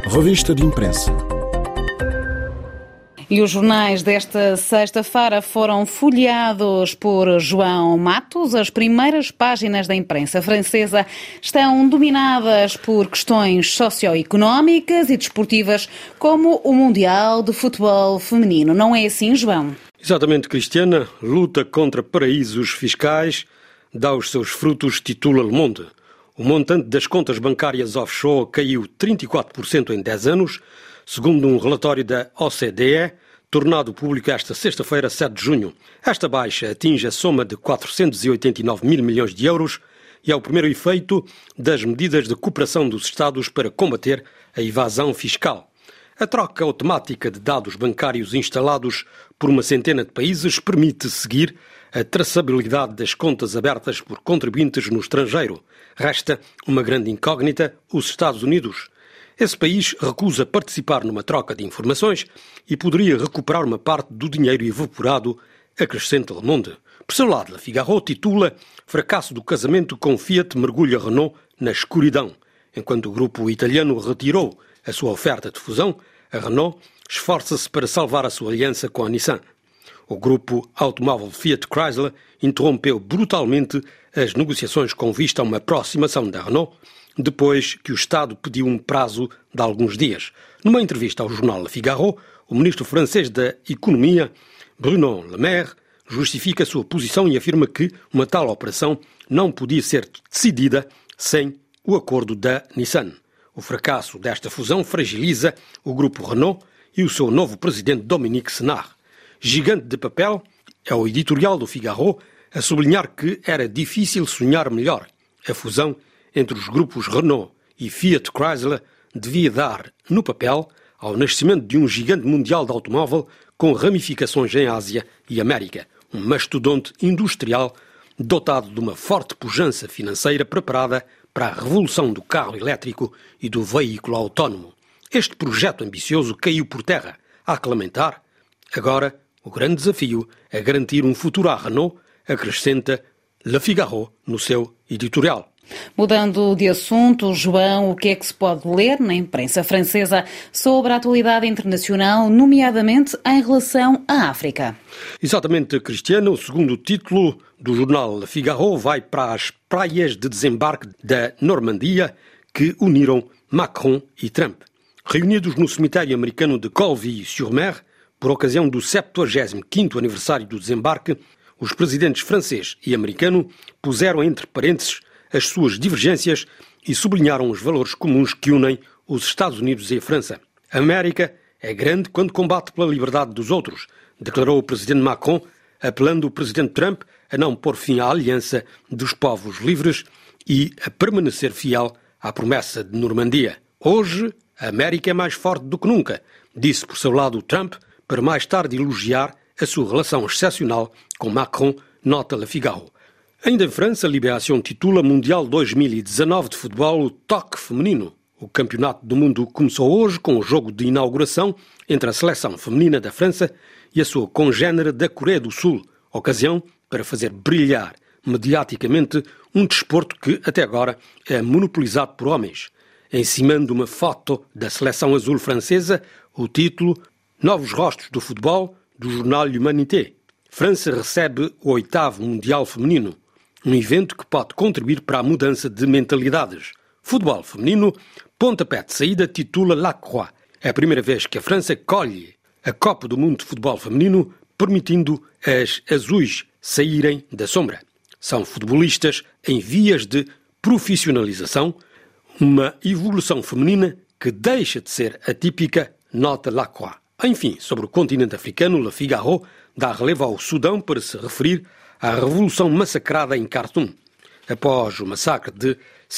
Revista de Imprensa. E os jornais desta sexta-feira foram folheados por João Matos. As primeiras páginas da imprensa francesa estão dominadas por questões socioeconómicas e desportivas, como o Mundial de Futebol Feminino. Não é assim, João? Exatamente, Cristiana. Luta contra paraísos fiscais dá os seus frutos, titula Le Monde. O montante das contas bancárias offshore caiu 34% em 10 anos, segundo um relatório da OCDE, tornado público esta sexta-feira, 7 de junho. Esta baixa atinge a soma de 489 mil milhões de euros e é o primeiro efeito das medidas de cooperação dos Estados para combater a evasão fiscal. A troca automática de dados bancários instalados por uma centena de países permite seguir a traçabilidade das contas abertas por contribuintes no estrangeiro. Resta uma grande incógnita: os Estados Unidos. Esse país recusa participar numa troca de informações e poderia recuperar uma parte do dinheiro evaporado, acrescenta Le Monde. Por seu lado, Le Figaro titula "Fracasso do casamento com Fiat mergulha Renault na escuridão". Enquanto o grupo italiano retirou a sua oferta de fusão, a Renault esforça-se para salvar a sua aliança com a Nissan. O grupo automóvel Fiat Chrysler interrompeu brutalmente as negociações com vista a uma aproximação da Renault, depois que o Estado pediu um prazo de alguns dias. Numa entrevista ao jornal Le Figaro, o ministro francês da Economia, Bruno Le Maire, justifica a sua posição e afirma que uma tal operação não podia ser decidida sem o acordo da Nissan. O fracasso desta fusão fragiliza o grupo Renault e o seu novo presidente Dominique Senard. Gigante de papel é o editorial do Figaro a sublinhar que era difícil sonhar melhor. A fusão entre os grupos Renault e Fiat Chrysler devia dar, no papel, ao nascimento de um gigante mundial de automóvel com ramificações em Ásia e América. Um mastodonte industrial dotado de uma forte pujança financeira preparada para a revolução do carro elétrico e do veículo autónomo. Este projeto ambicioso caiu por terra. Há que lamentar. Agora, o grande desafio é garantir um futuro à Renault, acrescenta Le Figaro no seu editorial. Mudando de assunto, João, o que é que se pode ler na imprensa francesa sobre a atualidade internacional, nomeadamente em relação à África? Exatamente, Cristiano. O segundo título do jornal Le Figaro vai para as praias de desembarque da Normandia que uniram Macron e Trump. Reunidos no cemitério americano de Colville-sur-Mer, por ocasião do 75º aniversário do desembarque, os presidentes francês e americano puseram entre parênteses as suas divergências e sublinharam os valores comuns que unem os Estados Unidos e a França. A América é grande quando combate pela liberdade dos outros, declarou o presidente Macron, apelando o presidente Trump a não pôr fim à aliança dos povos livres e a permanecer fiel à promessa de Normandia. Hoje, a América é mais forte do que nunca, disse por seu lado Trump, para mais tarde elogiar a sua relação excepcional com Macron, nota Le Figaro. Ainda em França, a Libération titula Mundial 2019 de futebol o toque feminino. O campeonato do mundo começou hoje com o jogo de inauguração entre a seleção feminina da França e a sua congénere da Coreia do Sul, ocasião para fazer brilhar mediaticamente um desporto que, até agora, é monopolizado por homens. Em cima de uma foto da seleção azul francesa, o título Novos rostos do futebol, do jornal L'Humanité. França recebe o 8º Mundial Feminino, um evento que pode contribuir para a mudança de mentalidades. Futebol feminino, pontapé de saída, titula La Croix. É a primeira vez que a França colhe a Copa do Mundo de Futebol Feminino, permitindo as azuis saírem da sombra. São futebolistas em vias de profissionalização, uma evolução feminina que deixa de ser atípica, nota La Croix. Enfim, sobre o continente africano, Le Figaro dá relevo ao Sudão para se referir à revolução massacrada em Khartoum. Após o massacre de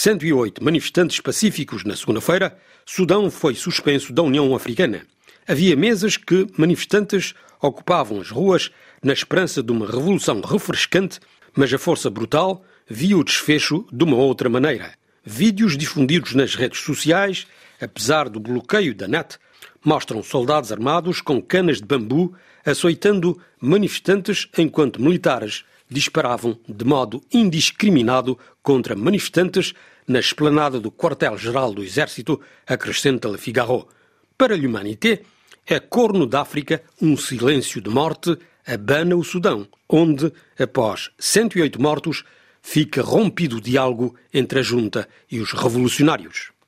108 manifestantes pacíficos na segunda-feira, Sudão foi suspenso da União Africana. Havia meses que manifestantes ocupavam as ruas na esperança de uma revolução refrescante, mas a força brutal viu o desfecho de uma outra maneira. Vídeos difundidos nas redes sociais, apesar do bloqueio da net, mostram soldados armados com canas de bambu açoitando manifestantes enquanto militares disparavam de modo indiscriminado contra manifestantes na esplanada do quartel-geral do Exército, acrescenta Le Figaro. Para l'Humanité, é Corno d'África, um silêncio de morte, abana o Sudão, onde, após 108 mortos, fica rompido o diálogo entre a junta e os revolucionários.